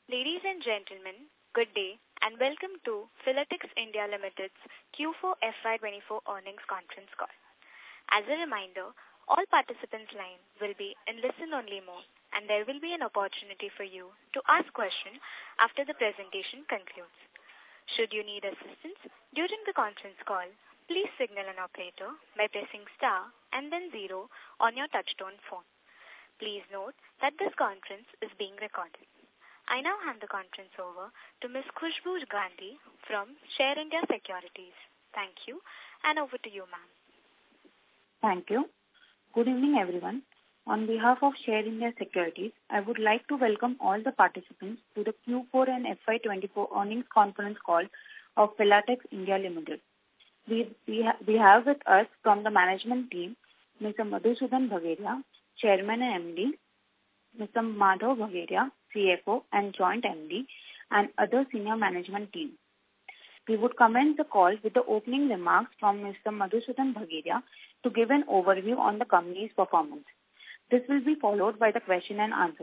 Ladies and gentlemen, good day and welcome to Philatx India Limited's Q4 FY24 earnings conference call. As a reminder, all participants' line will be in listen-only mode and there will be an opportunity for you to ask questions after the presentation concludes. Should you need assistance during the conference call, please signal an operator by pressing star and then 0 on your touchtone phone. Please note that this conference is being recorded. I now hand the conference over to Ms. Khushbu Gandhi from Share India Securities. Thank you, and over to you, ma'am. Thank you. Good evening, everyone. On behalf of Share India Securities, I would like to welcome all the participants to the Q4 and FY24 earnings conference call of Philatx India Limited. We have with us from the management team, Mr. Madhusudan Bhageria, Chairman and MD, Mr. Madhav Bhageria, CFO and Joint MD, and other senior management team. We would commence the call with the opening remarks from Mr. Madhusudan Bhageria to give an overview on the company's performance. This will be followed by the question and answer.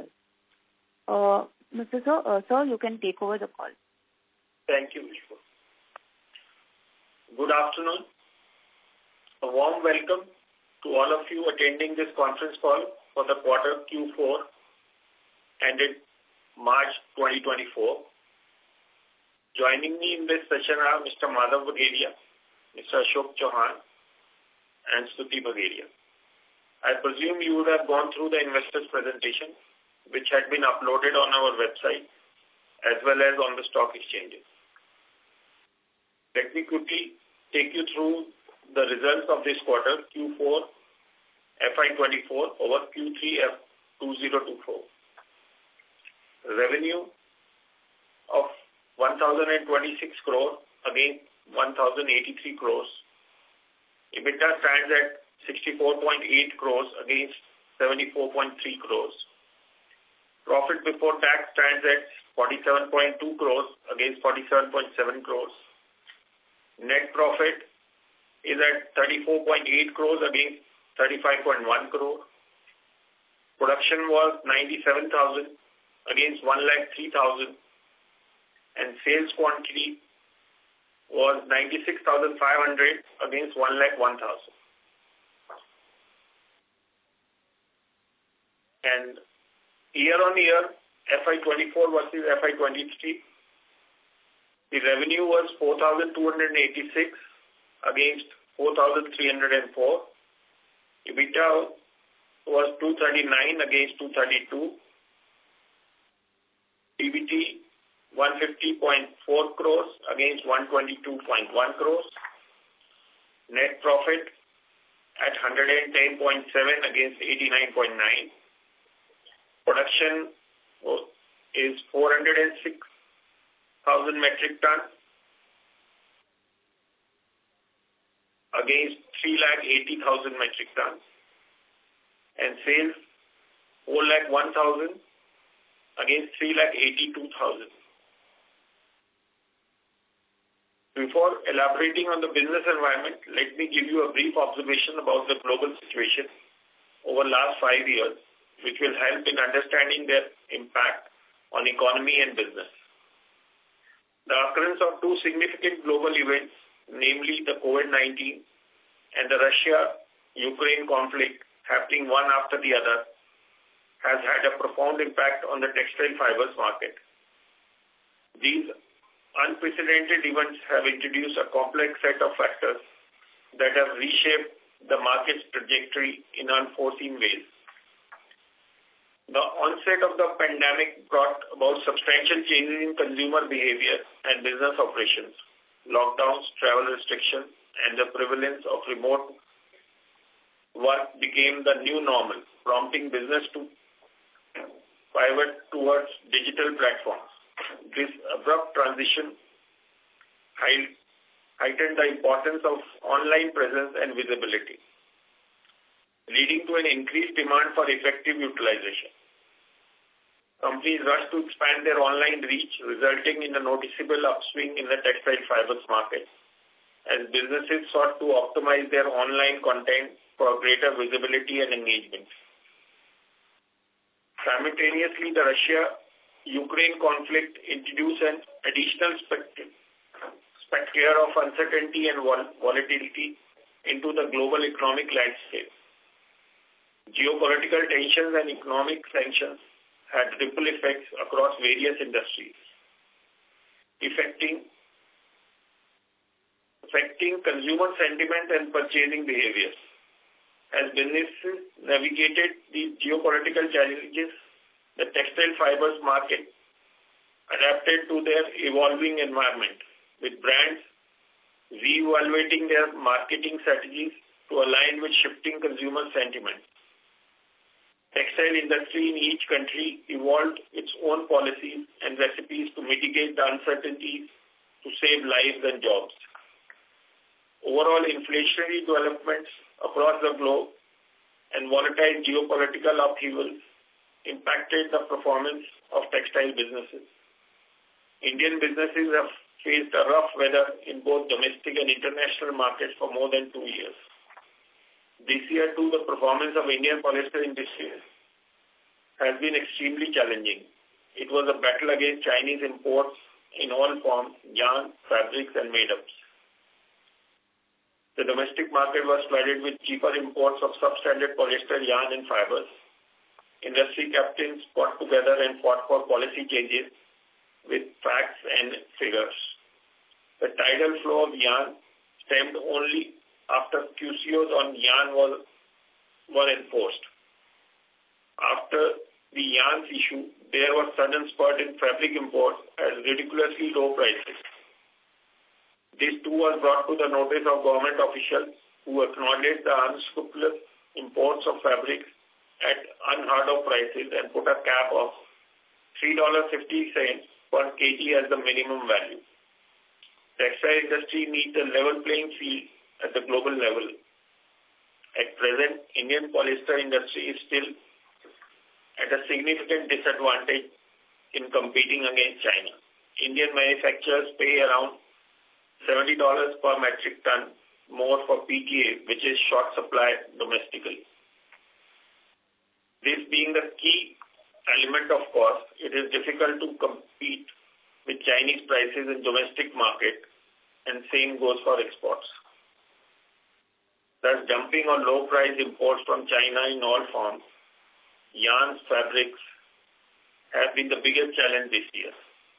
Sir, you can take over the call. Thank you, Vishwa. Good afternoon. A warm welcome to all of you attending this conference call for the quarter Q4 ended March 2024. Joining me in this session are Mr. Madhav Bhageria, Mr. Ashok Chauhan, and Stuti Bhageria. I presume you would have gone through the investors' presentation, which had been uploaded on our website, as well as on the stock exchanges. Let me quickly take you through the results of this quarter, Q4 FY24 over Q3 F2024. Revenue of 1,026 crore against 1,083 crores. EBITDA stands at 64.8 crores against 74.3 crores. Profit before tax stands at 47.2 crores against 47.7 crores. Net profit is at 34.8 crores against 35.1 crore. Production was 97,000 against 103,000, and sales quantity was 96,500 against 101,000. And year-on-year, FY24 versus FY23, the revenue was 4,286 against 4,304. EBITDA was 239 against 232. PBT 150.4 crores against 122.1 crores. Net profit at 110.7 against 89.9. Production is 406,000 metric tons against 3,80,000 metric tons. And sales 4,01,000 against 3,82,000. Before elaborating on the business environment, let me give you a brief observation about the global situation over the last 5 years, which will help in understanding their impact on economy and business. The occurrence of two significant global events, namely the COVID-19 and the Russia-Ukraine conflict happening one after the other, has had a profound impact on the textile fibers market. These unprecedented events have introduced a complex set of factors that have reshaped the market's trajectory in unforeseen ways. The onset of the pandemic brought about substantial changes in consumer behavior and business operations. Lockdowns, travel restrictions, and the prevalence of remote work became the new normal, prompting business to pivot towards digital platforms. This abrupt transition heightened the importance of online presence and visibility, leading to an increased demand for effective utilization. Companies rushed to expand their online reach, resulting in a noticeable upswing in the textile fibers market, as businesses sought to optimize their online content for greater visibility and engagement. Simultaneously, the Ukraine conflict introduced an additional specter of uncertainty and volatility into the global economic landscape. Geopolitical tensions and economic sanctions had ripple effects across various industries, affecting consumer sentiment and purchasing behaviors. As businesses navigated these geopolitical challenges, the textile fibers market adapted to their evolving environment, with brands re-evaluating their marketing strategies to align with shifting consumer sentiment. Textile industry in each country evolved its own policies and recipes to mitigate the uncertainties to save lives and jobs. Overall inflationary developments across the globe and volatile geopolitical upheavals impacted the performance of textile businesses. Indian businesses have faced a rough weather in both domestic and international markets for more than 2 years. This year too, the performance of Indian polyester industry has been extremely challenging. It was a battle against Chinese imports in all forms, yarn, fabrics and made-ups. The domestic market was flooded with cheaper imports of substandard polyester yarn and fibers. Industry captains got together and fought for policy changes with facts and figures. The tidal flow of yarn stemmed only after QCOs on yarn were enforced. After the yarns issue, there was sudden spurt in fabric imports at ridiculously low prices. This too was brought to the notice of government officials who acknowledged the unscrupulous imports of fabrics at unheard of prices and put a cap of $3.50 per kg as the minimum value. Textile industry needs a level playing field at the global level. At present, Indian polyester industry is still at a significant disadvantage in competing against China. Indian manufacturers pay around $70 per metric ton more for PTA, which is short supply domestically. This being the key element of cost, it is difficult to compete with Chinese prices in domestic market, and same goes for exports. Thus, dumping on low-price imports from China in all forms, yarns, fabrics, have been the biggest challenge this year.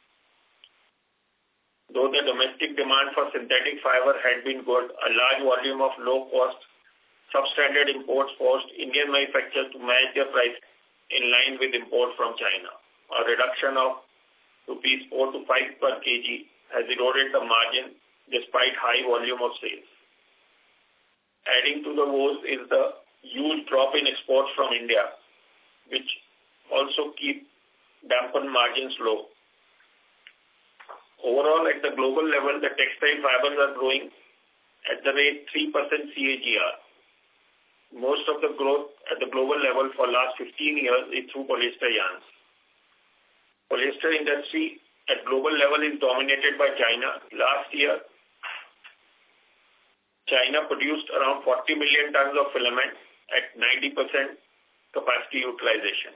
Though the domestic demand for synthetic fiber had been good, a large volume of low-cost substandard imports forced Indian manufacturers to match their price in line with import from China. A reduction of rupees 4 to 5 per kg has eroded the margin despite high volume of sales. Adding to the woes is the huge drop in exports from India, which also keep dampen margins low. Overall, at the global level, the textile fibers are growing at the rate 3% CAGR. Most of the growth at the global level for last 15 years is through polyester yarns. Polyester industry at global level is dominated by China. Last year, China produced around 40 million tons of filament at 90% capacity utilization.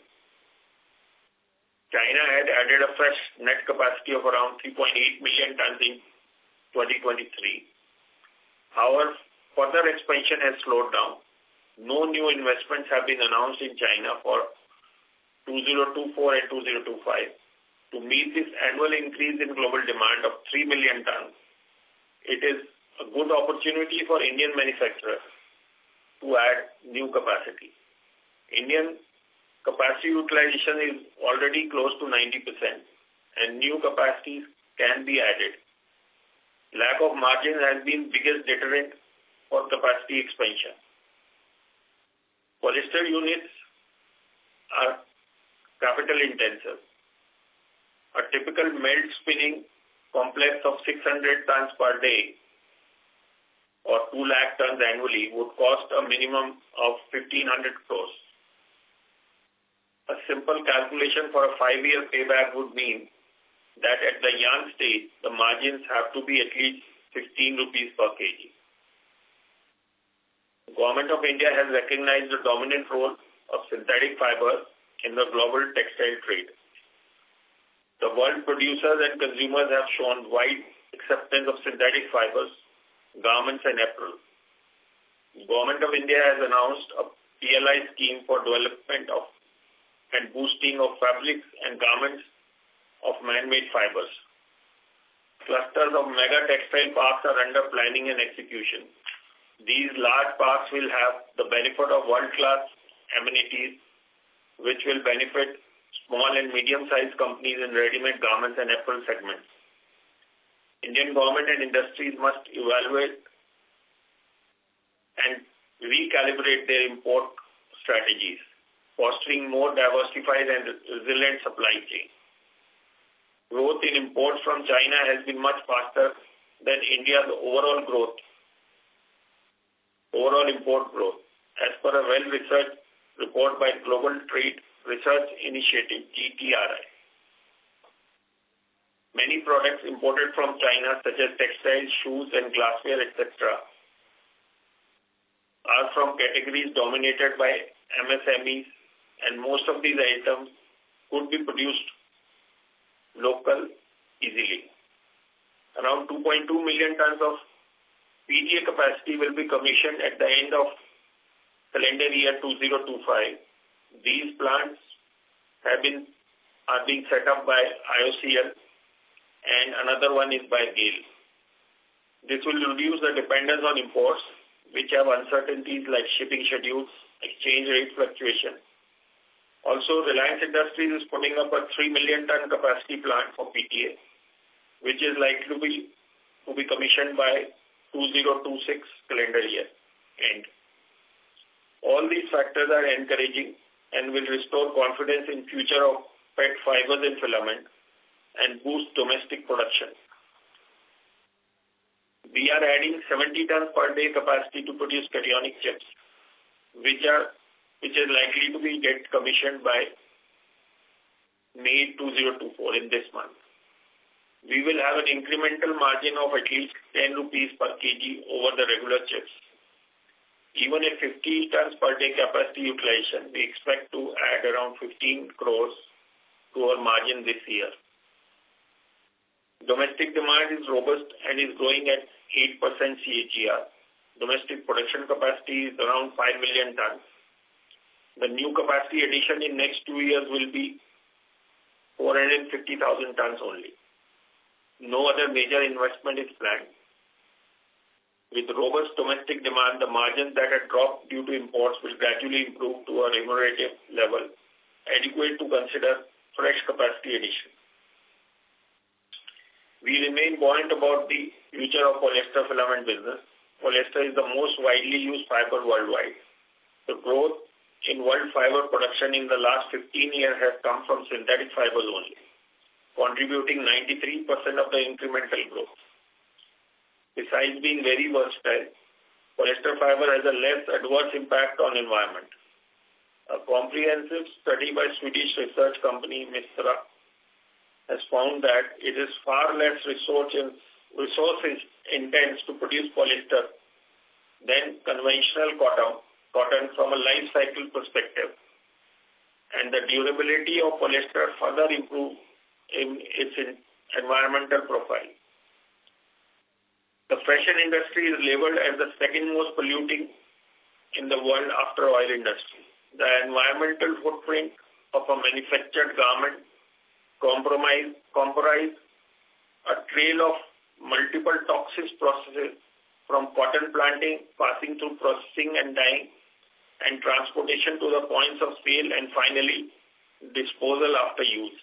China had added a fresh net capacity of around 3.8 million tons in 2023. However, further expansion has slowed down. No new investments have been announced in China for 2024 and 2025. To meet this annual increase in global demand of 3 million tons, it is a good opportunity for Indian manufacturers to add new capacity. Indian capacity utilization is already close to 90% and new capacities can be added. Lack of margin has been biggest deterrent for capacity expansion. Polyester units are capital intensive. A typical melt spinning complex of 600 tons per day or 2 lakh tons annually would cost a minimum of 1,500 crores. A simple calculation for a 5-year payback would mean that at the yarn stage, the margins have to be at least 15 rupees per kg. The Government of India has recognized the dominant role of synthetic fiber in the global textile trade. The world producers and consumers have shown wide acceptance of synthetic fibers, garments and apparel. The Government of India has announced a PLI scheme for development of and boosting of fabrics and garments of man-made fibers. Clusters of mega textile parks are under planning and execution. These large parks will have the benefit of world-class amenities, which will benefit small and medium-sized companies in ready-made garments and apparel segments. Indian government and industries must evaluate and recalibrate their import strategies, fostering more diversified and resilient supply chain. Growth in imports from China has been much faster than India's overall import growth, as per a well-researched report by Global Trade Research Initiative, GTRI. Many products imported from China, such as textiles, shoes, and glassware, etc., are from categories dominated by MSMEs, and most of these items could be produced local easily. Around 2.2 million tons of PTA capacity will be commissioned at the end of calendar year 2025. These plants are being set up by IOCL, and another one is by GAIL. This will reduce the dependence on imports, which have uncertainties like shipping schedules, exchange rate fluctuation. Also, Reliance Industries is putting up a 3 million ton capacity plant for PTA, which is likely to be commissioned by 2026 calendar year end. All these factors are encouraging and will restore confidence in future of PET fibers and filament and boost domestic production. We are adding 70 tons per day capacity to produce cationic chips, which is likely to be get commissioned by May 2024 in this month. We will have an incremental margin of at least 10 rupees per kg over the regular chips. Even at 50 tons per day capacity utilization, we expect to add around 15 crores to our margin this year. Domestic demand is robust and is growing at 8% CAGR. Domestic production capacity is around 5 million tons. The new capacity addition in next 2 years will be 450,000 tons only. No other major investment is planned. With robust domestic demand, the margins that had dropped due to imports will gradually improve to a remunerative level, adequate to consider fresh capacity addition. We remain buoyant about the future of polyester filament business. Polyester is the most widely used fiber worldwide. The growth in world fiber production in the last 15 years has come from synthetic fibers only, contributing 93% of the incremental growth. Besides being very versatile, polyester fiber has a less adverse impact on environment. A comprehensive study by Swedish research company Mistra has found that it is far less resource intense to produce polyester than conventional cotton from a life cycle perspective, and the durability of polyester further improves in its environmental profile. The fashion industry is labeled as the second most polluting in the world after oil industry. The environmental footprint of a manufactured garment comprise a trail of multiple toxic processes from cotton planting, passing through processing and dyeing, and transportation to the points of sale, and finally disposal after use.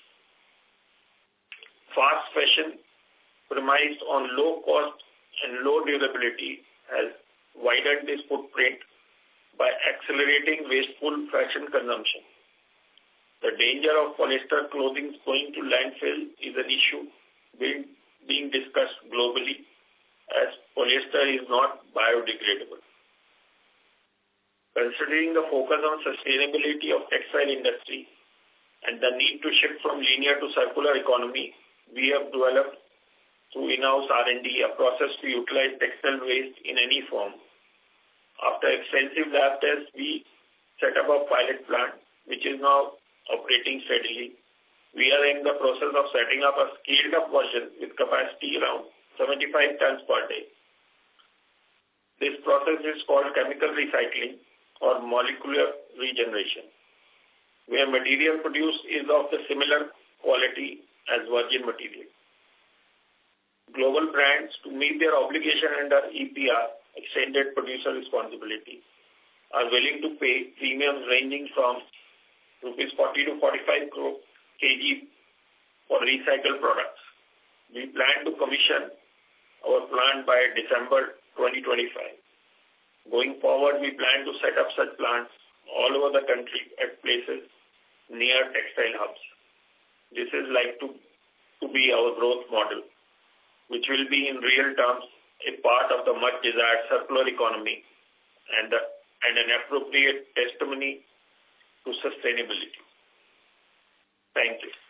Fast fashion, premised on low cost and low durability, has widened this footprint by accelerating wasteful fashion consumption. The danger of polyester clothing going to landfill is an issue being discussed globally, as polyester is not biodegradable. Considering the focus on sustainability of textile industry and the need to shift from linear to circular economy, we have developed through in-house R&D a process to utilize textile waste in any form. After extensive lab tests, we set up a pilot plant, which is now operating steadily. we are in the process of setting up a scaled-up version with capacity around 75 tons per day. This process is called chemical recycling or molecular regeneration, where material produced is of the similar quality as virgin material. Global brands, to meet their obligation under EPR, Extended Producer Responsibility, are willing to pay premiums ranging from rupees 40 to 45 crore kg for recycled products. We plan to commission our plant by December 2025. Going forward, we plan to set up such plants all over the country at places near textile hubs. This is like to be our growth model, which will be in real terms a part of the much desired circular economy and an appropriate testimony to sustainability. Thank you.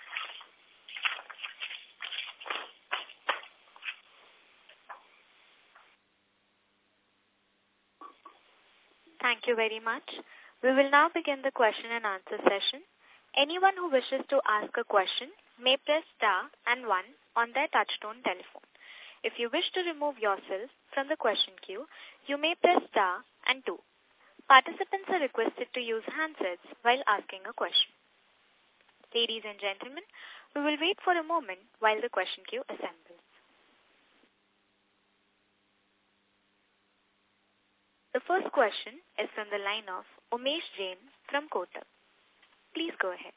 Thank you very much. We will now begin the question and answer session. Anyone who wishes to ask a question may press star and 1 on their touchtone telephone. If you wish to remove yourself from the question queue, you may press star and 2. Participants are requested to use handsets while asking a question. Ladies and gentlemen, we will wait for a moment while the question queue assembles. The first question is from the line of Umesh Jain from Kotak. Please go ahead.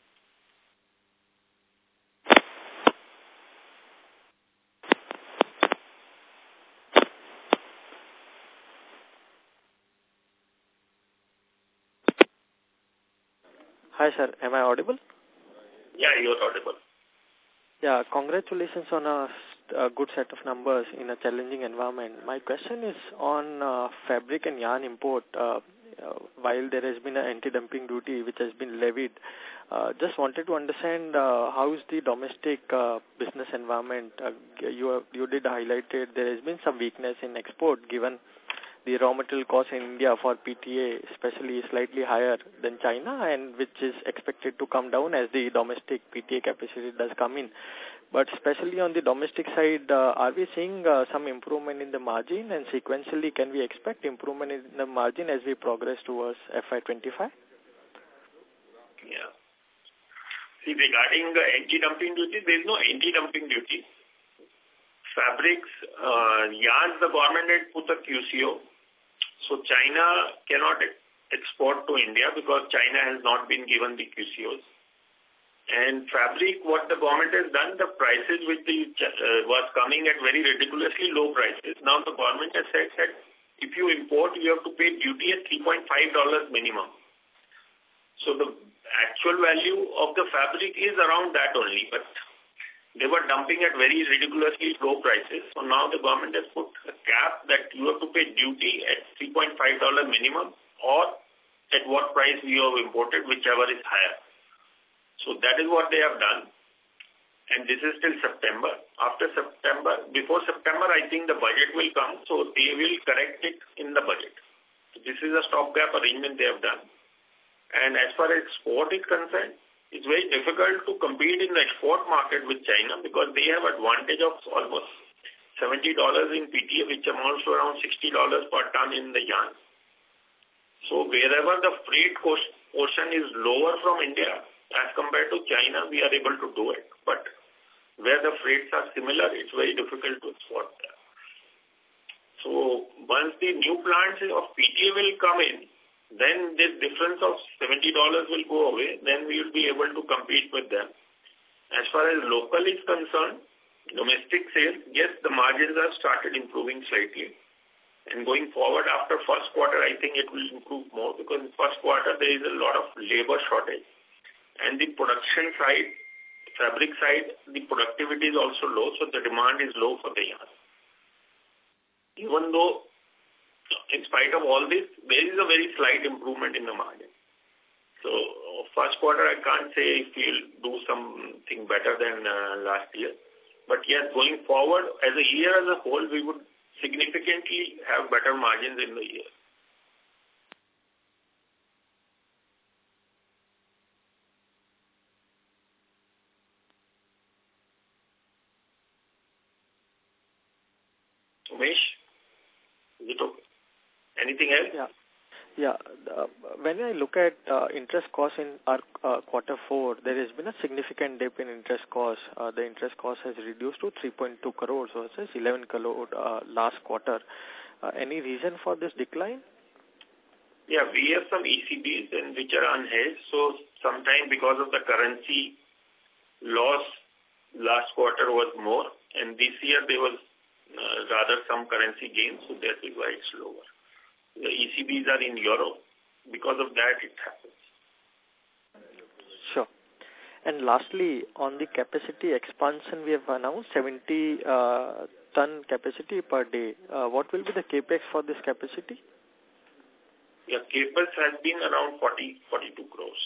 Hi, sir. Am I audible? Yeah, you're audible. Yeah, congratulations on a good set of numbers in a challenging environment. My question is on fabric and yarn import. While there has been an anti-dumping duty which has been levied, just wanted to understand how is the domestic business environment. You did highlight it. There has been some weakness in export given the raw material cost in India for PTA especially is slightly higher than China, and which is expected to come down as the domestic PTA capacity does come in. But especially on the domestic side, are we seeing some improvement in the margin, and sequentially can we expect improvement in the margin as we progress towards FY25? Yeah. See, regarding the anti-dumping duty, there is no anti-dumping duty. Fabrics, yarns, the government had put a QCO. So China cannot export to India because China has not been given the QCOs. And fabric, what the government has done, the prices which was coming at very ridiculously low prices. Now the government has said that if you import, you have to pay duty at $3.5 minimum. So the actual value of the fabric is around that only, but they were dumping at very ridiculously low prices. So now the government has put a cap that you have to pay duty at $3.5 minimum or at what price you have imported, whichever is higher. So that is what they have done. And this is till September. After September, before September, I think the budget will come. So they will correct it in the budget. So this is a stopgap arrangement they have done. And as far as export is concerned, it's very difficult to compete in the export market with China because they have advantage of almost $70 in PTA, which amounts to around $60 per ton in the yarn. So wherever the freight portion is lower from India as compared to China, we are able to do it. But where the freights are similar, it's very difficult to export there. So once the new plants of PTA will come in, then this difference of $70 will go away. Then we will be able to compete with them. As far as local is concerned, domestic sales, yes, the margins have started improving slightly. And going forward after first quarter, I think it will improve more because in first quarter there is a lot of labor shortage. And the production side, fabric side, the productivity is also low, so the demand is low for the yarn. Even though in spite of all this, there is a very slight improvement in the margin. So first quarter, I can't say if we'll do something better than last year. But yes, going forward, as a year as a whole, we would significantly have better margins in the year. Umesh, is it okay? Anything else? Yeah. Yeah. When I look at interest cost in our quarter 4, there has been a significant dip in interest cost. The interest cost has reduced to 3.2 crores versus 11 crore last quarter. Any reason for this decline? Yeah, we have some ECBs and which are unhedged. So sometimes because of the currency loss, last quarter was more, and this year there was rather some currency gains, so that is why it's lower. The ECBs are in Europe. Because of that, it happens. Sure. And lastly, on the capacity expansion, we have announced 70 ton capacity per day. What will be the capex for this capacity? Yeah, capex has been around 42 crores.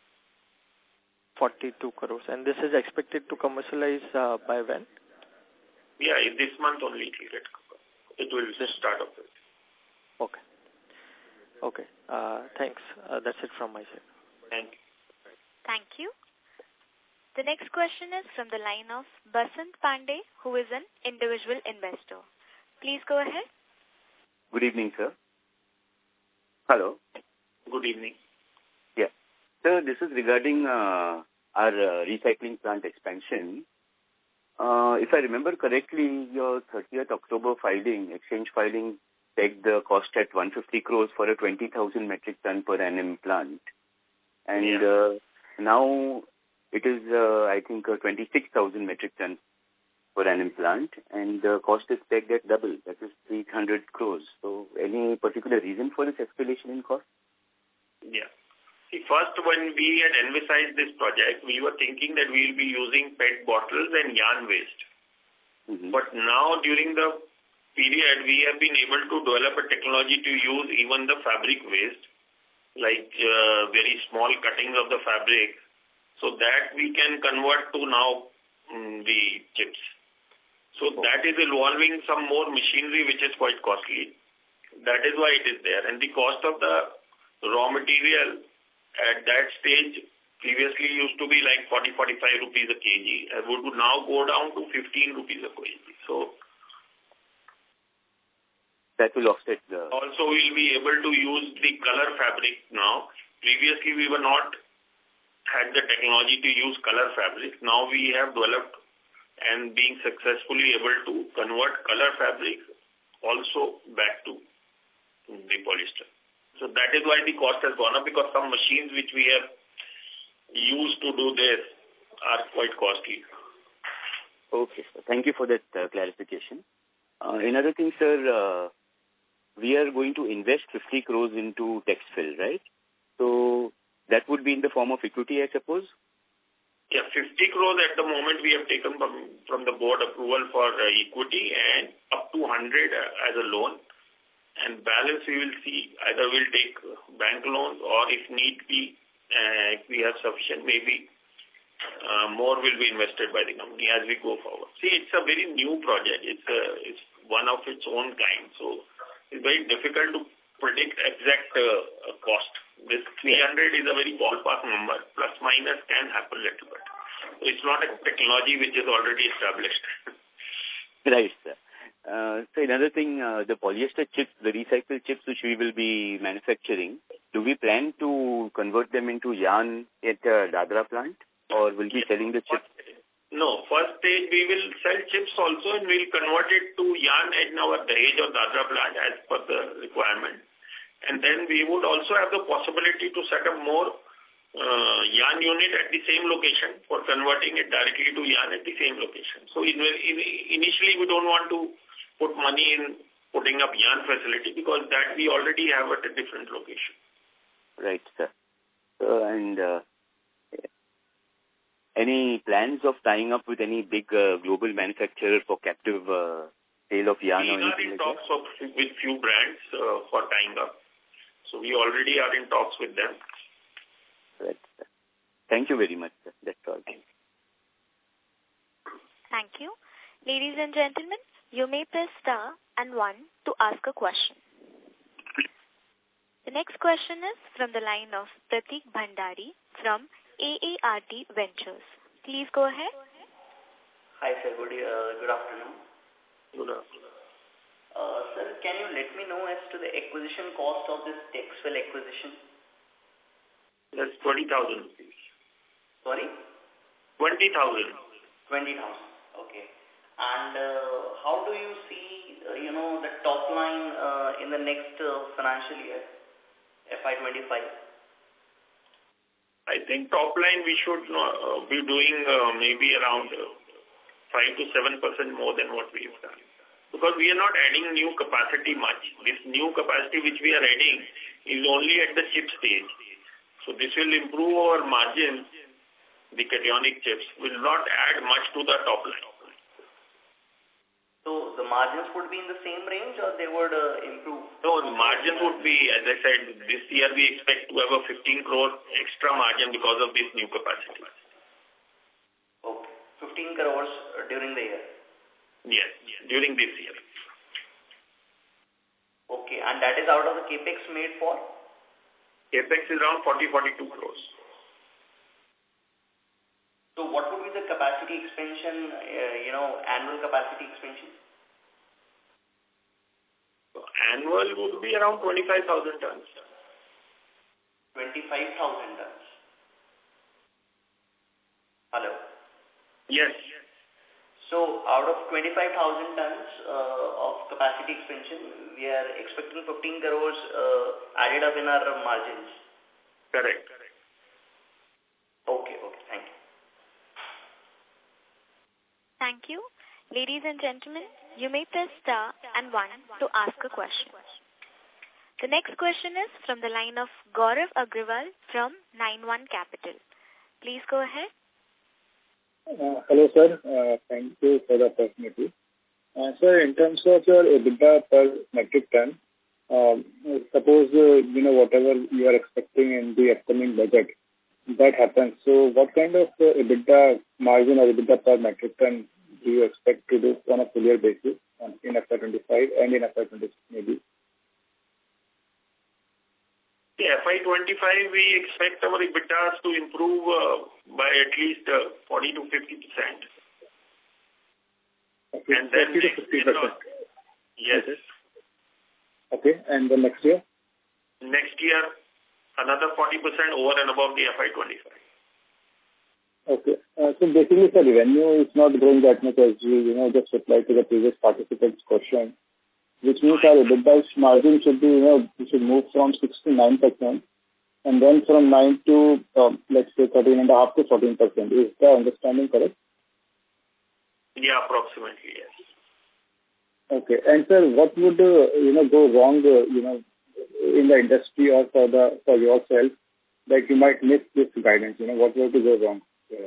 42 crores. And this is expected to commercialize by when? Yeah, this month only it will start off with. Okay. Okay. Thanks. That's it from my side. Thank you. Thank you. The next question is from the line of Basant Pandey, who is an individual investor. Please go ahead. Good evening, sir. Hello. Good evening. Yeah. Sir, this is regarding our recycling plant expansion. If I remember correctly, your 30th October filing, exchange filing, pegged the cost at 150 crores for a 20,000 metric ton per annum plant. And now it is, I think, a 26,000 metric ton per annum plant, and the cost is pegged at double, that is 300 crores. So any particular reason for this escalation in cost? Yeah. See, first, when we had envisaged this project, we were thinking that we will be using PET bottles and yarn waste. Mm-hmm. But now, during the period, we have been able to develop a technology to use even the fabric waste, like very small cuttings of the fabric, so that we can convert to now the chips. So that is involving some more machinery, which is quite costly. That is why it is there. And the cost of the raw material at that stage previously used to be like 40-45 rupees a kg. It would now go down to 15 rupees a kg. So that will offset the... Also, we'll be able to use the color fabric now. Previously, we were not had the technology to use color fabric. Now we have developed and being successfully able to convert color fabric also back to the polyester. So that is why the cost has gone up, because some machines which we have used to do this are quite costly. Okay, sir. Thank you for that clarification. Another thing, sir, we are going to invest 50 crores into Texfil, right? So that would be in the form of equity, I suppose? Yeah, 50 crores at the moment we have taken from the board approval for equity, and up to 100 as a loan. And balance we will see, either we'll take bank loans, or if need be, if we have sufficient, maybe more will be invested by the company as we go forward. See, it's a very new project. It's one of its own kind. So it's very difficult to predict exact cost. This 300 is a very ballpark number. Plus minus can happen a little bit. So it's not a technology which is already established. Right, sir. So another thing, the polyester chips, the recycled chips which we will be manufacturing, do we plan to convert them into yarn at the Dadra plant, or will be selling the chips? No, first stage we will sell chips also, and we'll convert it to yarn at our Dahej or Dadra plant as per the requirement. And then we would also have the possibility to set up more yarn unit at the same location for converting it directly to yarn at the same location. So initially we don't want to put money in putting up yarn facility, because that we already have at a different location. Right, sir. And any plans of tying up with any big global manufacturer for captive sale of yarn? We are in talks with few brands for tying up. So we already are in talks with them. Right, sir. Thank you very much, sir. That's all. Thank you. Ladies and gentlemen, you may press star and 1 to ask a question. The next question is from the line of Pratik Bhandari from AART Ventures. Please go ahead. Hi, sir. Good afternoon. Good afternoon. Sir, can you let me know as to the acquisition cost of this Texwell acquisition? That's 20,000 rupees. Sorry? 20,000. 20,000. Okay. And how do you see, the top line in the next financial year, FY25? I think top line we should be doing maybe around 5 to 7% more than what we have done. Because we are not adding new capacity much. This new capacity which we are adding is only at the chip stage. So this will improve our margins. The cationic chips will not add much to the top line. So the margins would be in the same range or they would improve? No, the margins would be, as I said, this year we expect to have a 15 crore extra margin because of this new capacity. Okay. 15 crores during the year? Yes, during this year. Okay, and that is out of the capex made for? Capex is around 40-42 crores. So what would be the capacity expansion, annual capacity expansion? So annual would be around 25,000 tons. 25,000 tons. Hello? Yes. So out of 25,000 tons of capacity expansion, we are expecting 15 crores added up in our margins. Correct. Okay, thank you. Thank you. Ladies and gentlemen, you may press star and 1 to ask a question. The next question is from the line of Gaurav Agrawal from 91 Capital. Please go ahead. Hello, sir. Thank you for the opportunity. Sir, in terms of your EBITDA per metric ton, suppose, whatever you are expecting in the upcoming budget, that happens. So what kind of EBITDA margin or EBITDA per metric ton do you expect to do on a full year basis in FY25 and in FY26 maybe? FY25 we expect our EBITDAs to improve by at least 40 to 50%. Okay, and then 40 to 50%. Yes. Okay, and the next year? Next year, another 40% over and above the FY25. Okay. So basically, the revenue is not growing that much as you just replied to the previous participant's question, which means our EBITDA margin should be, should move from 6 to 9%, and then from 9 to, let's say, 13.5 to 14%. Is the understanding correct? Yeah, approximately, yes. Okay. And sir, what would, go wrong, in the industry or for yourself that you might miss this guidance? What would go wrong? Yeah.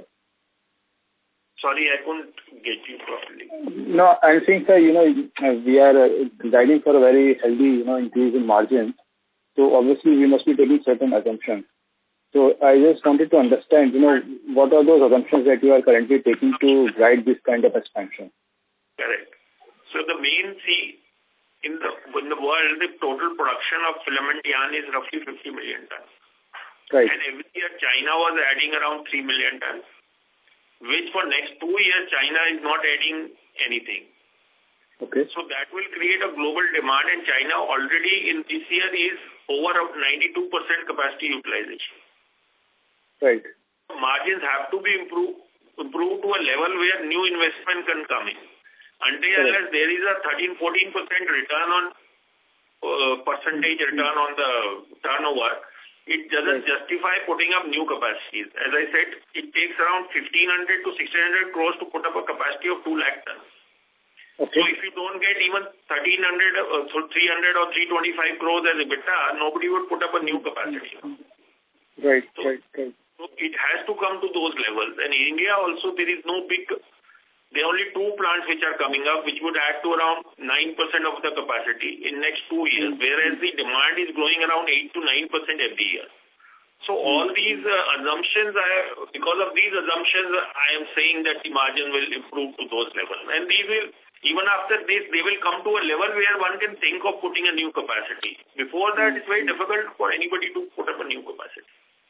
Sorry, I couldn't get you properly. No, I'm saying, sir, we are guiding for a very healthy, increase in margins. So obviously we must be taking certain assumptions. So I just wanted to understand, what are those assumptions that you are currently taking to guide this kind of expansion? Correct. So the main in the world, the total production of filament yarn is roughly 50 million tons. Right. And every year China was adding around 3 million tons, which for next 2 years China is not adding anything. Okay. So that will create a global demand, and China already in this year is over 92% capacity utilization. Right. Margins have to be improved to a level where new investment can come in. Unless there is a 13-14% return on percentage return on the turnover, it doesn't justify putting up new capacities. As I said, it takes around 1,500 to 1,600 crores to put up a capacity of 2 lakh tons. Okay. So if you don't get even 1,300 or 300 or 325 crores as EBITDA, nobody would put up a new capacity. Right. So it has to come to those levels. And in India also there is no big, there are only 2 plants which are coming up, which would add to around 9% of the capacity in next 2 years, whereas the demand is growing around 8 to 9% every year. So all these assumptions, because of these assumptions, I am saying that the margin will improve to those levels. And these will, even after this, they will come to a level where one can think of putting a new capacity. Before that, it's very difficult for anybody to put up a new capacity.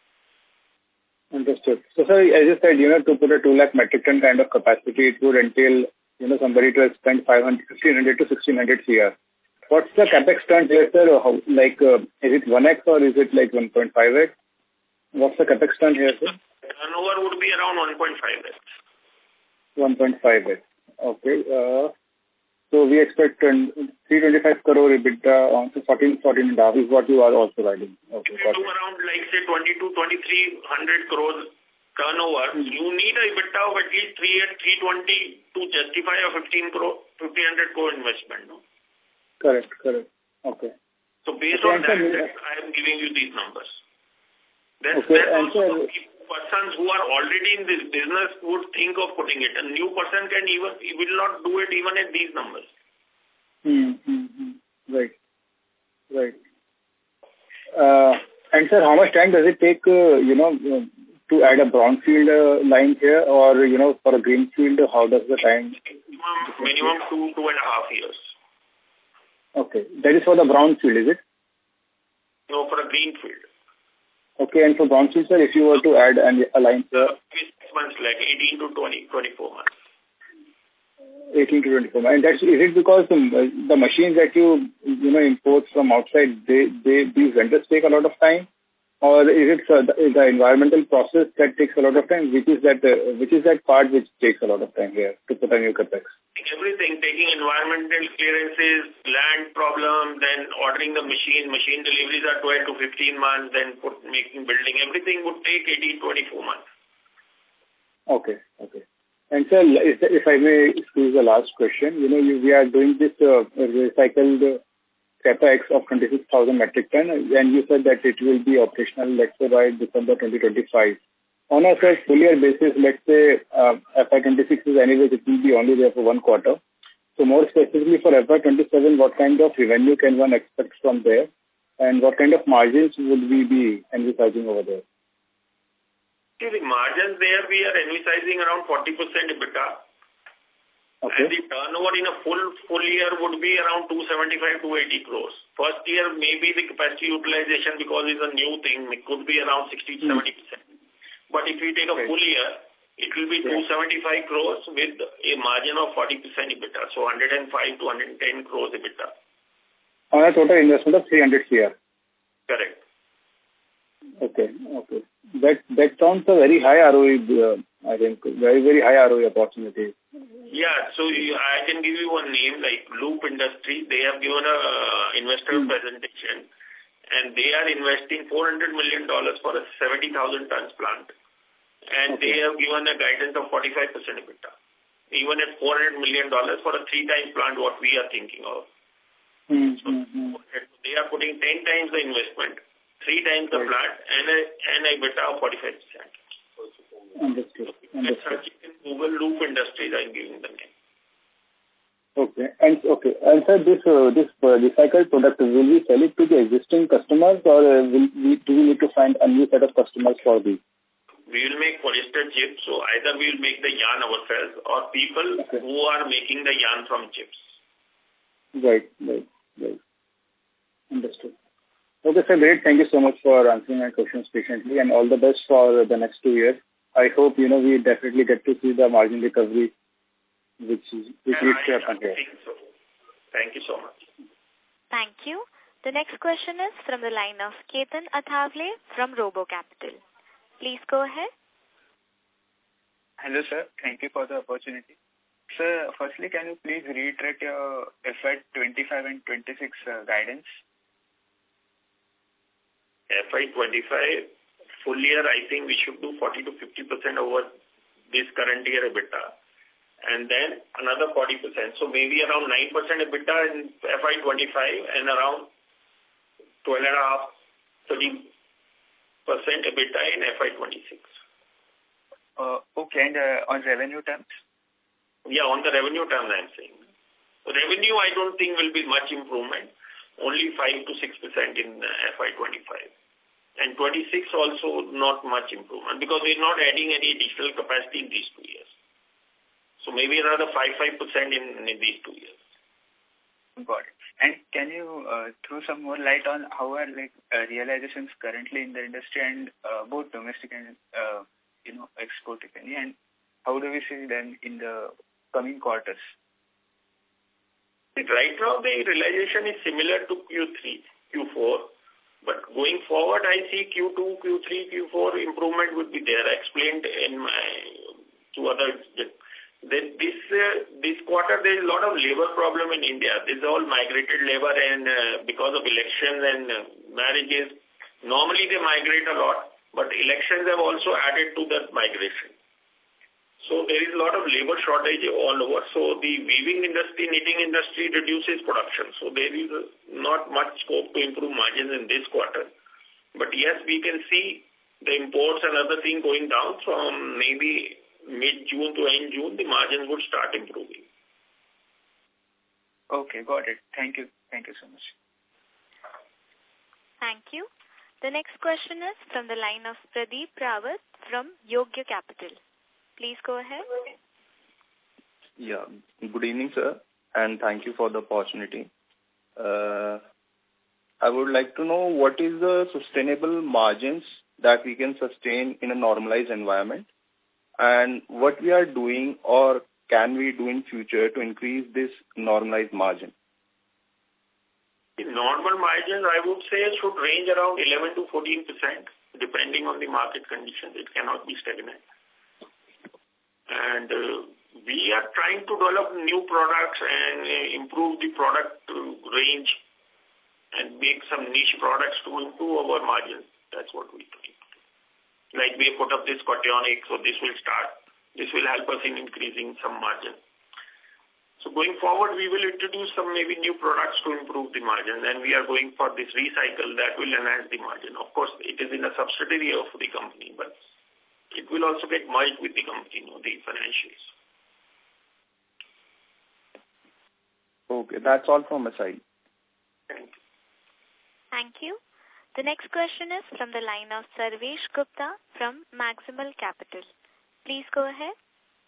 Understood. So, sir, as you said, to put a 2 lakh metric ton kind of capacity, it would entail, somebody to spend 1,500 to 1,600 CR. What's the capex turn here, sir? How, like, is it 1x or is it like 1.5x? What's the capex turn here, sir? Turnover would be around 1.5x. 1.5x. Okay. So we expect 325 crore EBITDA on 14 and a half is what you are also writing. Okay. If you do around, like, say, 2,300 crores turnover, you need a EBITDA of at least 320 to justify a 1,500 crore investment, no? Correct. Okay. So based on that, I am giving you these numbers. That's also persons who are already in this business would think of putting it. A new person will not do it even at these numbers. Right. And sir, how much time does it take, to add a brownfield line here, or, for a greenfield, how does the time? Minimum 2.5 years. Okay. That is for the brownfield, is it? No, for a greenfield. Okay, and for brownfield, sir, if you were to add a line, sir? 6 months, like 18 to 24 months. 18 to 24 months. And is it because the machines that you import from outside, these vendors take a lot of time? Or is it the environmental process that takes a lot of time? Which is that part which takes a lot of time here to put a new capex? Everything, taking environmental clearances, land problem, then ordering the machine deliveries are 12 to 15 months, then building, everything would take 18, 24 months. Okay. And sir, if I may squeeze the last question, we are doing this recycled capex of 26,000 metric ton, and you said that it will be operational, let's say, by December 2025. On a full year basis, let's say FY26 is anyways, it will be only there for 1 quarter. So more specifically for FY27, what kind of revenue can one expect from there? And what kind of margins would we be envisaging over there? See, the margins there, we are envisaging around 40% EBITDA. Okay. And the turnover in a full year would be around 275 to 80 crores. First year, maybe the capacity utilization, because it's a new thing, it could be around 60 to 70%. But if we take a full year, it will be 275 crores with a margin of 40% EBITDA. So 105 to 110 crores EBITDA. On a total investment of 300 CR. Correct. Okay. That sounds a very high ROE, I think. Very, very high ROE opportunity. Yeah, so I can give you one name, like Loop Industries. They have given a investor presentation, and they are investing $400 million for a 70,000 tons plant. And they have given a guidance of 45% EBITDA. Even at $400 million for a 3-time plant, what we are thinking of. So they are putting 10 times the investment, 3 times the plant, and EBITDA of 45%. Understood. Searching in Google, Loop Industries, I'm giving the name. Okay. And sir, this recycled product, will we sell it to the existing customers, or do we need to find a new set of customers for these? We will make polyester chips, so either we will make the yarn ourselves or people who are making the yarn from chips. Right. Understood. Okay, sir, great. Thank you so much for answering my questions patiently, and all the best for the next 2 years. I hope, we definitely get to see the margin recovery which needs to happen here. So. Thank you so much. Thank you. The next question is from the line of Ketan Athavale from Robo Capital. Please go ahead. Hello, sir. Thank you for the opportunity. Sir, firstly, can you please reiterate your FY25 and 26 guidance? FY25, full year, I think we should do 40 to 50% over this current year EBITDA. And then another 40%. So maybe around 9% EBITDA in FY25 and around 12.5%, 13% EBITDA in FY26. Okay, and on revenue terms? Yeah, on the revenue terms I'm saying. Revenue I don't think will be much improvement, only 5 to 6% in FY25. And 26 also not much improvement because we're not adding any additional capacity in these 2 years. So maybe another 5% in these 2 years. Got it. And can you throw some more light on how are realizations currently in the industry and both domestic and export, and how do we see them in the coming quarters? Right now, the realization is similar to Q3, Q4. But going forward, I see Q2, Q3, Q4 improvement would be there. I explained in my two others. This quarter, there is a lot of labor problem in India. This is all migrated labor, and because of elections and marriages, normally they migrate a lot, but elections have also added to that migration. So there is a lot of labor shortage all over. So the weaving industry, knitting industry reduces production. So there is not much scope to improve margins in this quarter. But yes, we can see the imports and other things going down from maybe mid-June to end June, the margins would start improving. Okay, got it. Thank you. Thank you so much. Thank you. The next question is from the line of Pradeep Rawat from Yogya Capital. Please go ahead. Yeah. Good evening, sir, and thank you for the opportunity. I would like to know what is the sustainable margins that we can sustain in a normalized environment, and what we are doing or can we do in future to increase this normalized margin? In normal margins, I would say, should range around 11 to 14%, depending on the market conditions. It cannot be stagnant. And we are trying to develop new products and improve the product range and make some niche products to improve our margins. That's what we do. Like we put up this Cationic, so this will start. This will help us in increasing some margin. So going forward, we will introduce some maybe new products to improve the margin, and we are going for this recycle that will enhance the margin. Of course, it is in a subsidiary of the company, but it will also get merged with the company, the financials. Okay, that's all from my side. Thank you. Thank you. The next question is from the line of Sarvesh Gupta from Maximal Capital. Please go ahead.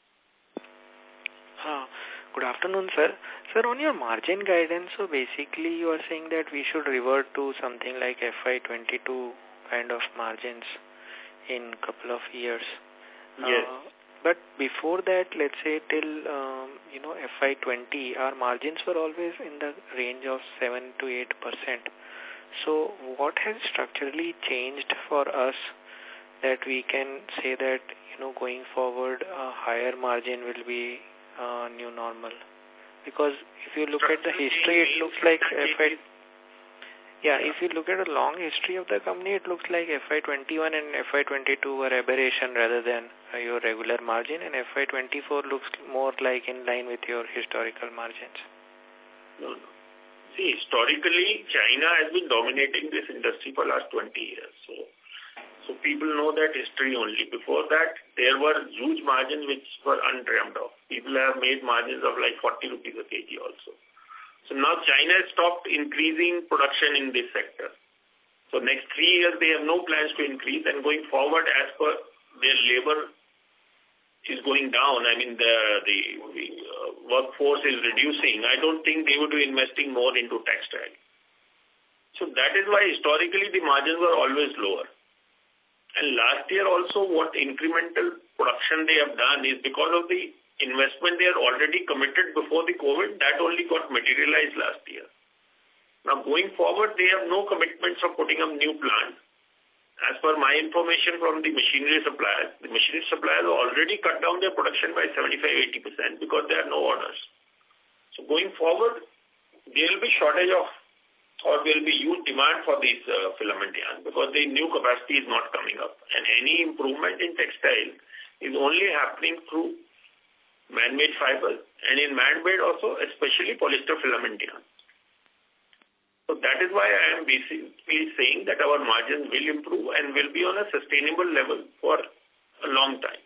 Good afternoon, sir. Sir, on your margin guidance, so basically you are saying that we should revert to something like FY22 kind of margins in couple of years. Yes. But before that, let's say till FY20, our margins were always in the range of 7 to 8%. So what has structurally changed for us that we can say that going forward a higher margin will be new normal? Because if you look at the history, it looks like if you look at a long history of the company, it looks like FY21 and FY22 were aberration rather than your regular margin, and FY24 looks more like in line with your historical margins. No. See, historically, China has been dominating this industry for the last 20 years. So people know that history only. Before that, there were huge margins which were undreamt of. People have made margins of like 40 rupees a kg also. So now China has stopped increasing production in this sector. So next 3 years, they have no plans to increase. And going forward, as per their labor is going down, I mean, the workforce is reducing, I don't think they would be investing more into textile. So that is why historically the margins were always lower. And last year also what incremental production they have done is because of the investment they are already committed before the COVID, that only got materialized last year. Now going forward, they have no commitments of putting up new plants. As per my information from the machinery suppliers already cut down their production by 75-80% because there are no orders. So going forward, there will be shortage of, or there will be huge demand for these filament yarn because the new capacity is not coming up. And any improvement in textile is only happening through man-made fibers, and in man-made also, especially polyester filament yarn. So that is why I am basically saying that our margins will improve and will be on a sustainable level for a long time.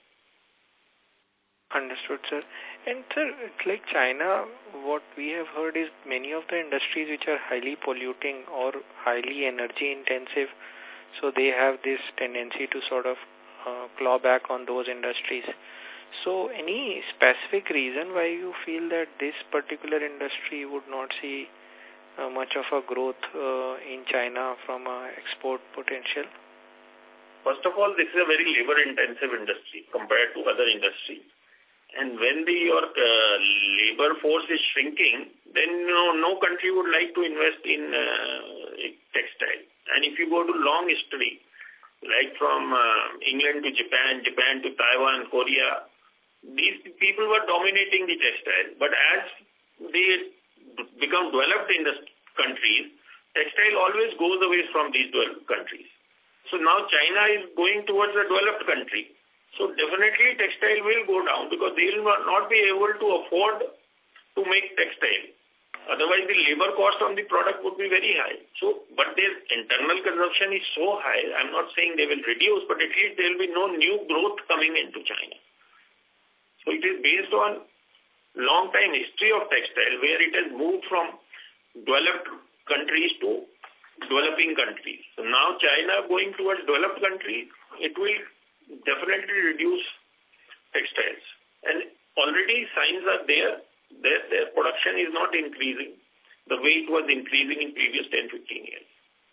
Understood, sir. And sir, it's like China, what we have heard is many of the industries which are highly polluting or highly energy intensive, so they have this tendency to sort of claw back on those industries. So any specific reason why you feel that this particular industry would not see much of a growth in China from export potential? First of all, this is a very labor-intensive industry compared to other industries. And when your labor force is shrinking, then no country would like to invest in textile. And if you go to long history, like from England to Japan, Japan to Taiwan, Korea, these people were dominating the textile. But as they become developed in the countries, textile always goes away from these developed countries. So now China is going towards a developed country. So definitely textile will go down because they will not be able to afford to make textile. Otherwise the labor cost on the product would be very high. So, but their internal consumption is so high, I'm not saying they will reduce, but at least there will be no new growth coming into China. So it is based on long time history of textile where it has moved from developed countries to developing countries. So now China going towards developed countries, it will definitely reduce textiles. And already signs are there that their production is not increasing the way it was increasing in previous 10-15 years.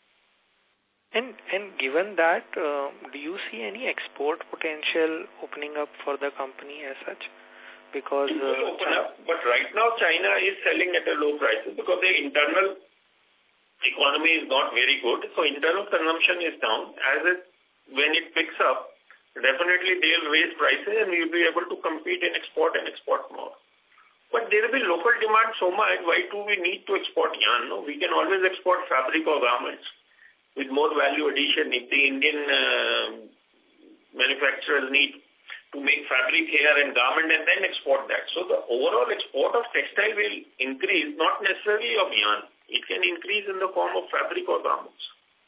And given that, do you see any export potential opening up for the company as such? Because it will open up, but right now China is selling at a low price because their internal economy is not very good. So internal consumption is down. When it picks up, definitely they'll raise prices and we'll be able to compete and export more. But there will be local demand so much. Why do we need to export yarn? No, we can always export fabric or garments with more value addition. If the Indian manufacturers need to make fabric here and garment and then export that. So the overall export of textile will increase, not necessarily of yarn. It can increase in the form of fabric or garments.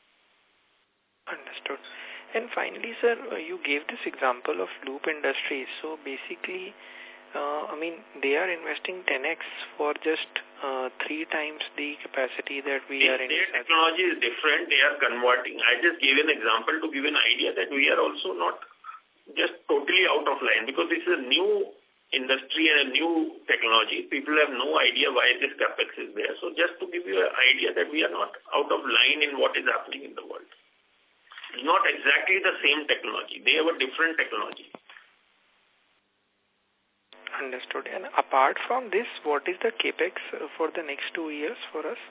Understood. And finally, sir, you gave this example of Loop Industries. So basically, they are investing 10x for just 3 times the capacity that we are in. Their technology is different. They are converting. I just gave an example to give an idea that we are also not just totally out of line because this is a new industry and a new technology. People have no idea why this capex is there. So just to give you an idea that we are not out of line in what is happening in the world. It's not exactly the same technology. They have a different technology. Understood. And apart from this, what is the capex for the next 2 years for us?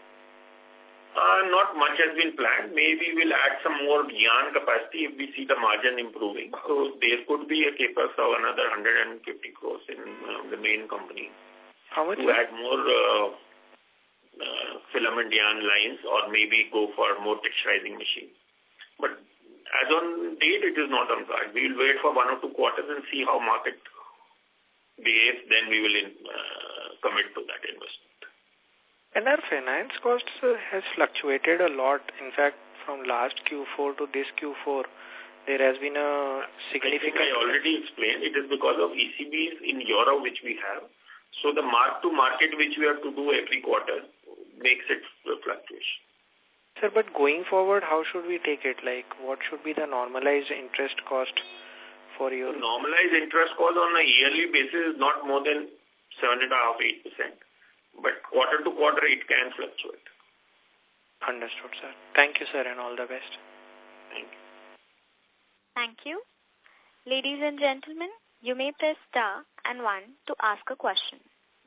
Not much has been planned. Maybe we'll add some more yarn capacity if we see the margin improving. So there could be a capex of another 150 crores in the main company. How much? To add more filament yarn lines or maybe go for more texturizing machines. But as on date, it is not on card. We will wait for 1 or 2 quarters and see how market behaves. Then we will commit to that investment. And our finance costs has fluctuated a lot. In fact, from last Q4 to this Q4, there has been a significant... I already explained. It is because of ECBs in Europe which we have. So the mark-to-market which we have to do every quarter makes it fluctuation. Sir, but going forward, how should we take it? Like, what should be the normalized interest cost for your... Normalized interest cost on a yearly basis is not more than 7.5-8%. But quarter to quarter, it can fluctuate. Understood, sir. Thank you, sir, and all the best. Thank you. Thank you. Ladies and gentlemen, you may press star and 1 to ask a question.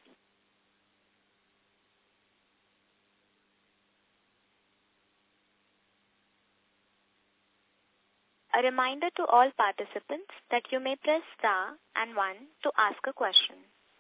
A reminder to all participants that you may press star and 1 to ask a question.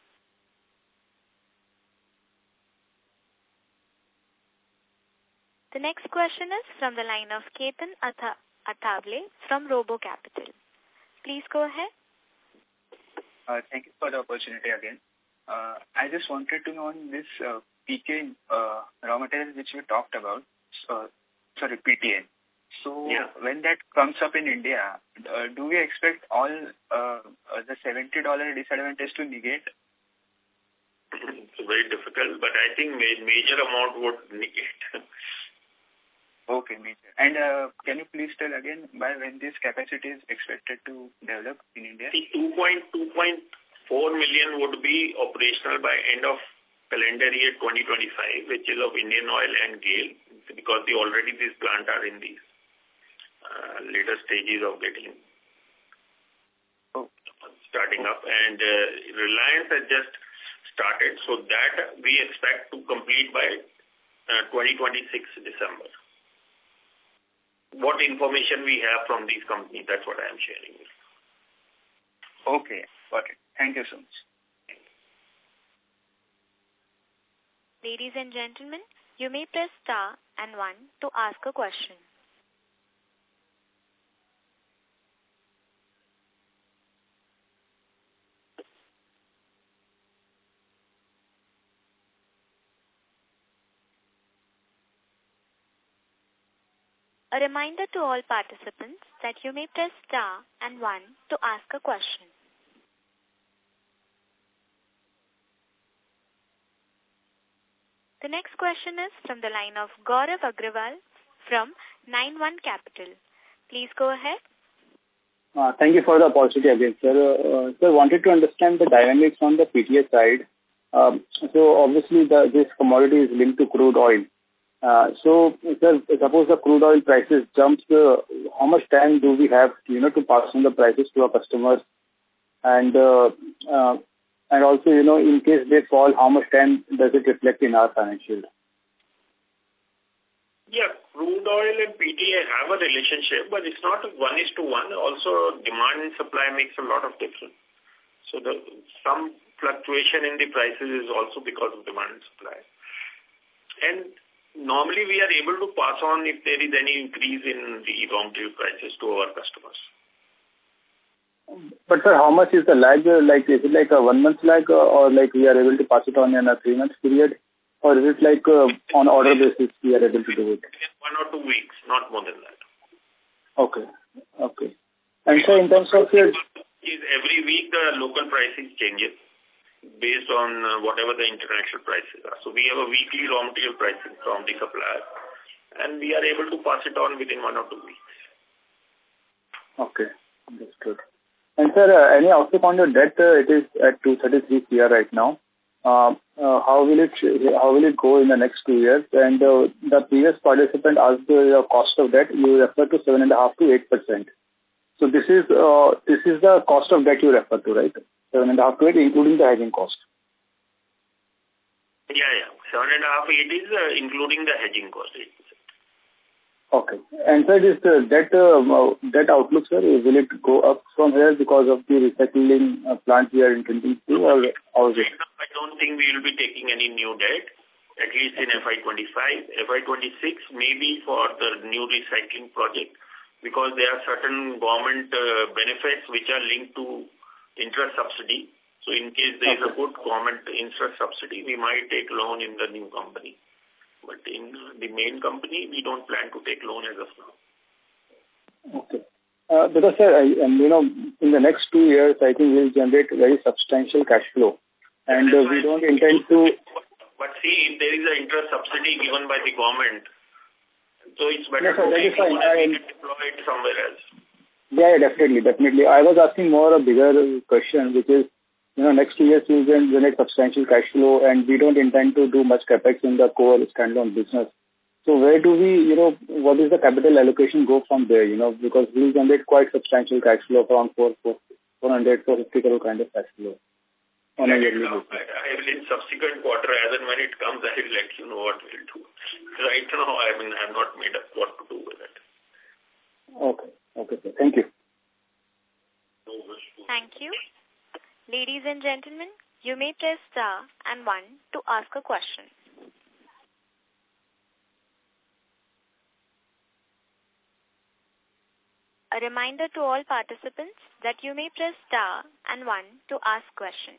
The next question is from the line of Ketan Athavale from Robo Capital. Please go ahead. Thank you for the opportunity again. I just wanted to know on this PK raw material which we talked about, PTN. So when that comes up in India, do we expect all the $70 disadvantage to negate? It's very difficult, but I think major amount would negate. Okay, major. And can you please tell again by when this capacity is expected to develop in India? See, 2.4 million would be operational by end of calendar year 2025, which is of Indian Oil and GAIL, because these plants are in these later stages of getting. Oh. starting up, and Reliance has just started, so that we expect to complete by 2026 December. What information we have from these companies, that's what I am sharing with you. Okay, got it. Thank you so much. Ladies and gentlemen, you may press star and 1 to ask a question. A reminder to all participants that you may press star and 1 to ask a question. The next question is from the line of Gaurav Agrawal from 9-1 Capital. Please go ahead. Thank you for the opportunity again, sir. Sir, wanted to understand the dynamics on the PTA side. So obviously this commodity is linked to crude oil. So, sir, suppose the crude oil prices jumps, how much time do we have, to pass on the prices to our customers? And also, in case they fall, how much time does it reflect in our financials? Yeah, crude oil and PTA have a relationship, but it's not 1:1. Also, demand and supply makes a lot of difference. So some fluctuation in the prices is also because of demand and supply. And normally we are able to pass on if there is any increase in the raw material prices to our customers. But sir, how much is the lag? Like, is it like a 1 month lag, or like we are able to pass it on in a 3 month period? Or is it like on order basis we are able to do it? 1 or 2 weeks, not more than that. Okay. And so in terms of every week the local pricing changes based on whatever the international prices are. So we have a weekly raw material pricing from the supplier, and we are able to pass it on within 1 or 2 weeks. Okay, understood. And sir, any outlook on your debt? It is at 233 CR right now. How will it go in the next 2 years? And the previous participant asked the cost of debt. You refer to 7.5% to 8%. So this is the cost of debt you refer to, right? 7.5 to 8, including the hedging cost. Yeah. 7.5, 8 is including the hedging cost. 8%. Okay. And sir, this debt outlook, sir, will it go up from here because of the recycling plant we are intending to, or how is it? I don't think we will be taking any new debt, at least in FY25. FY26 maybe for the new recycling project, because there are certain government benefits which are linked to interest subsidy. So in case there is a good government interest subsidy, we might take loan in the new company. But in the main company, we don't plan to take loan as of now. Okay. Because, sir, in the next 2 years, I think we'll generate very substantial cash flow. And we don't intend to... But see, if there is an interest subsidy given by the government, so it's better to take loan and deploy it somewhere else. Yeah, definitely. I was asking more a bigger question, which is, next 2 years we'll generate substantial cash flow, and we don't intend to do much capex in the core standalone business. So where do we, what is the capital allocation go from there, because we'll generate quite substantial cash flow, around 450 crore kind of cash flow on a yearly basis. I will in subsequent quarter, as and when it comes, I will let you know what we'll do. Right now, I'm not made up what to do with it. Okay, sir. Thank you. Thank you. Ladies and gentlemen, you may press star and 1 to ask a question. A reminder to all participants that you may press star and 1 to ask questions.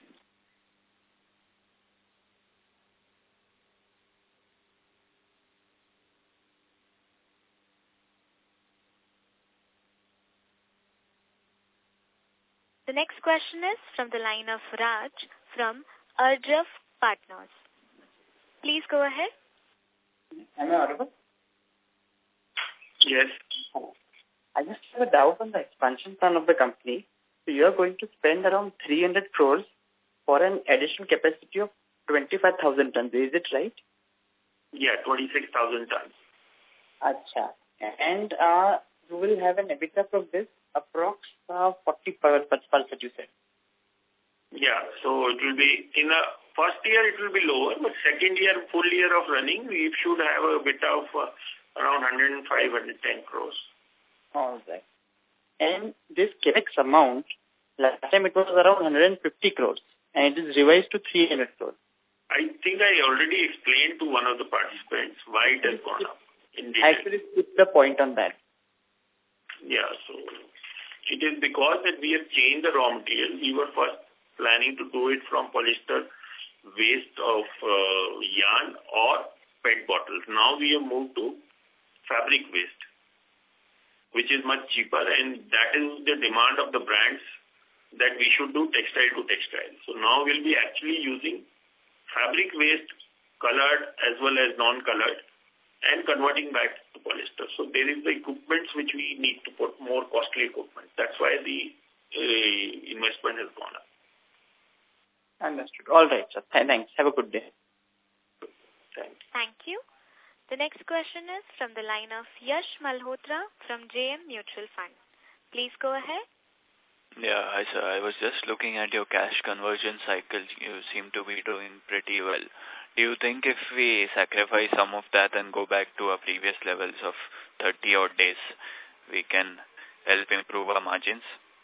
The next question is from the line of Raj from Arjav Partners. Please go ahead. Am I audible? Yes. I just have a doubt on the expansion plan of the company. So you are going to spend around 300 crores for an additional capacity of 25,000 tons. Is it right? Yeah, 26,000 tons. Acha. And you will have an EBITDA from this approx 40%, you said. Yeah, so it will be, in the first year it will be lower, but second year, full year of running, we should have a bit of around 105, 110 crores. All right. And this CapEx amount, last time it was around 150 crores, and it is revised to 300 crores. I think I already explained to one of the participants why it has gone up in detail. Actually, put the point on that. Yeah, so it is because that we have changed the raw material. We were first planning to do it from polyester waste of yarn or PET bottles. Now we have moved to fabric waste, which is much cheaper, and that is the demand of the brands that we should do textile to textile. So now we'll be actually using fabric waste, colored as well as non-colored, and converting back to polyester. So there is the equipment which we need to put, more costly equipment. That's why the investment has gone up. Understood. All right, sir. Thanks. Have a good day. Thanks. Thank you. The next question is from the line of Yash Malhotra from JM Mutual Fund. Please go ahead. Yeah, hi sir. I was just looking at your cash conversion cycle. You seem to be doing pretty well. Do you think if we sacrifice some of that and go back to our previous levels of 30 odd days, we can help improve our margins?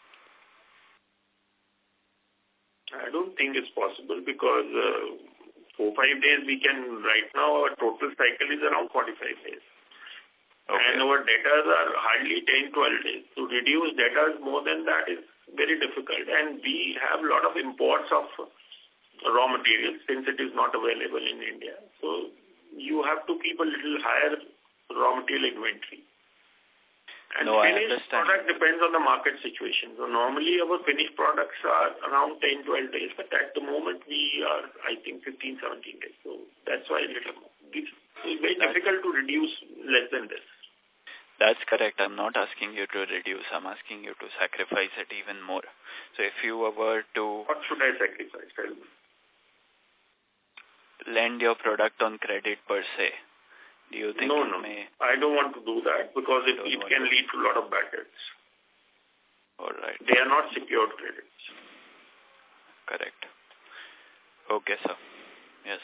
I don't think it's possible because 4-5 days we can, right now our total cycle is around 45 days. Okay. And our debtors are hardly 10-12 days. To reduce debtors more than that is very difficult. And we have a lot of imports of raw materials since it is not available in India. So you have to keep a little higher raw material inventory. And finished product depends on the market situation. So normally our finished products are around 10-12 days, but at the moment we are, I think, 15-17 days. So that's why it's very difficult to reduce less than this. That's correct. I'm not asking you to reduce. I'm asking you to sacrifice it even more. So if you were to... What should I sacrifice? Tell me. Lend your product on credit per se. Do you think No. I don't want to do that because it can lead to a lot of bad debts. All right. They are not secured credits. Correct. Okay, sir. Yes.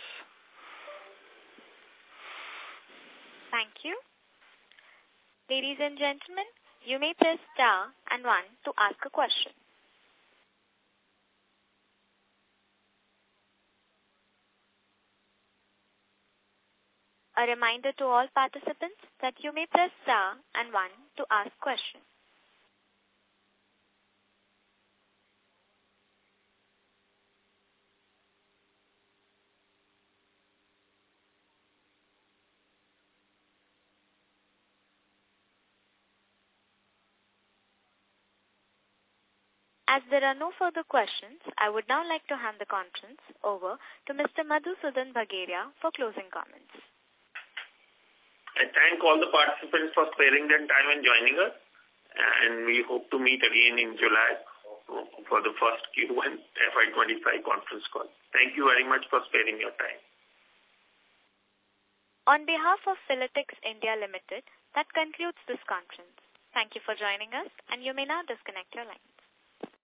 Thank you. Ladies and gentlemen, you may press star and 1 to ask a question. A reminder to all participants that you may press star and 1 to ask questions. As there are no further questions, I would now like to hand the conference over to Mr. Madhusudan Bhageria for closing comments. I thank all the participants for sparing their time and joining us, and we hope to meet again in July for the first Q1 FY25 conference call. Thank you very much for sparing your time. On behalf of Philatix India Limited, that concludes this conference. Thank you for joining us, and you may now disconnect your line.